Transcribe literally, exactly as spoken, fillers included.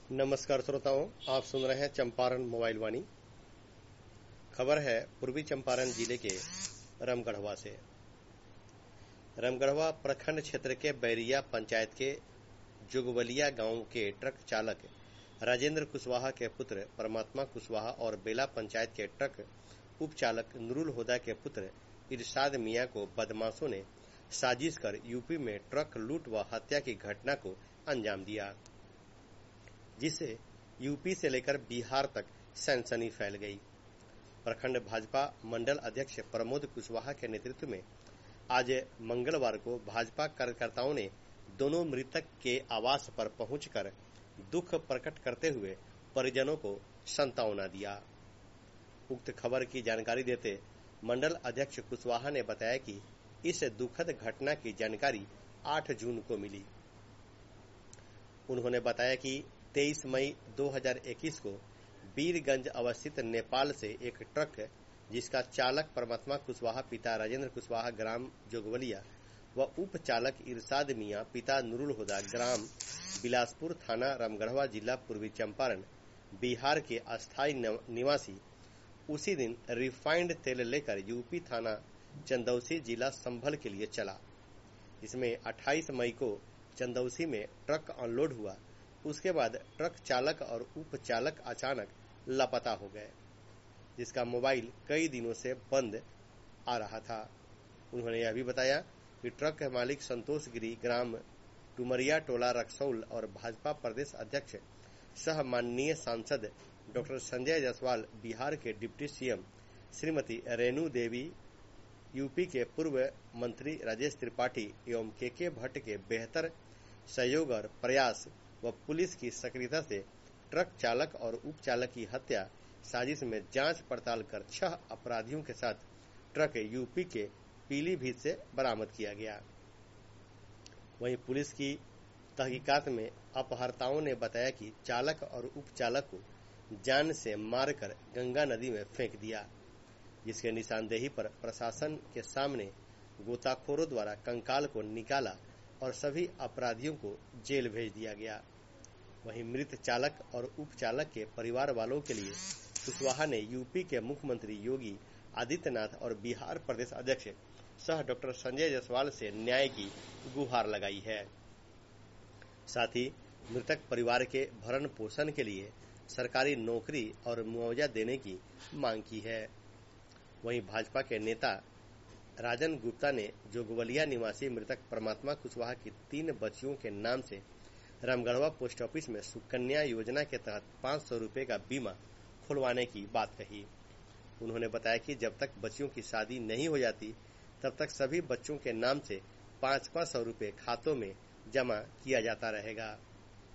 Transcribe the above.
नमस्कार श्रोताओं, आप सुन रहे हैं चंपारण मोबाइल वाणी। खबर है पूर्वी चंपारण जिले के रामगढ़वा से। रामगढ़वा प्रखंड क्षेत्र के बैरिया पंचायत के जोगवलिया गांव के ट्रक चालक राजेंद्र कुशवाहा के पुत्र परमात्मा कुशवाहा और बेला पंचायत के ट्रक उप चालक नुरुल हुदा के पुत्र इरशाद मियां को बदमाशों ने साजिश कर यूपी में ट्रक लूट व हत्या की घटना को अंजाम दिया, जिससे यूपी से लेकर बिहार तक सनसनी फैल गई। प्रखंड भाजपा मंडल अध्यक्ष प्रमोद कुशवाहा के नेतृत्व में आज मंगलवार को भाजपा कार्यकर्ताओं ने दोनों मृतक के आवास पर पहुंचकर दुख प्रकट करते हुए परिजनों को सांत्वना दिया। उक्त खबर की जानकारी देते मंडल अध्यक्ष कुशवाहा ने बताया कि इस दुखद घटना की जानकारी आठ जून को मिली। उन्होंने बताया कि तेईस मई दो हज़ार इक्कीस को बीरगंज अवस्थित नेपाल से एक ट्रक जिसका चालक परमात्मा कुशवाहा पिता राजेंद्र कुशवाहा ग्राम जोगवलिया व उप चालक इरशाद मियां पिता नुरुल हुदा ग्राम बिलासपुर थाना रामगढ़वा जिला पूर्वी चंपारण बिहार के अस्थायी निवासी उसी दिन रिफाइंड तेल लेकर यूपी थाना चंदौसी जिला संभल के लिए चला। इसमें अट्ठाईस मई को चंदौसी में ट्रक अनलोड हुआ। उसके बाद ट्रक चालक और उप चालक अचानक लापता हो गए, जिसका मोबाइल कई दिनों से बंद आ रहा था। उन्होंने यह भी बताया कि ट्रक के मालिक संतोष गिरी ग्राम टुमरिया टोला रक्सौल और भाजपा प्रदेश अध्यक्ष सह माननीय सांसद डॉक्टर संजय जायसवाल, बिहार के deputy CM Shrimati Renu Devi, UP के पूर्व मंत्री राजेश त्रिपाठी एवं के के भट्ट के बेहतर सहयोग और प्रयास व पुलिस की सक्रियता से ट्रक चालक और उप चालक की हत्या साजिश में जांच पड़ताल कर छह अपराधियों के साथ ट्रक यूपी के पीलीभीत से बरामद किया गया। वहीं पुलिस की तहकीकात में अपहर्ताओं ने बताया कि चालक और उप चालक को जान से मारकर गंगा नदी में फेंक दिया, जिसके निशानदेही पर प्रशासन के सामने गोताखोरों द्वारा कंकाल को निकाला और सभी अपराधियों को जेल भेज दिया गया। वहीं मृत चालक और उप चालक के परिवार वालों के लिए कुशवाहा ने यूपी के मुख्यमंत्री योगी आदित्यनाथ और बिहार प्रदेश अध्यक्ष सह डॉक्टर संजय जायसवाल से न्याय की गुहार लगाई है। साथ ही मृतक परिवार के भरण पोषण के लिए सरकारी नौकरी और मुआवजा देने की मांग की है। वहीं भाजपा के नेता राजन गुप्ता ने जोगवलिया निवासी मृतक परमात्मा कुशवाहा की तीन बच्चियों के नाम से रामगढ़वा पोस्ट ऑफिस में सुकन्या योजना के तहत पाँच सौ रुपये का बीमा खुलवाने की बात कही। उन्होंने बताया कि जब तक बच्चियों की शादी नहीं हो जाती तब तक सभी बच्चों के नाम से पाँच पाँच सौ रुपये खातों में जमा किया जाता रहेगा।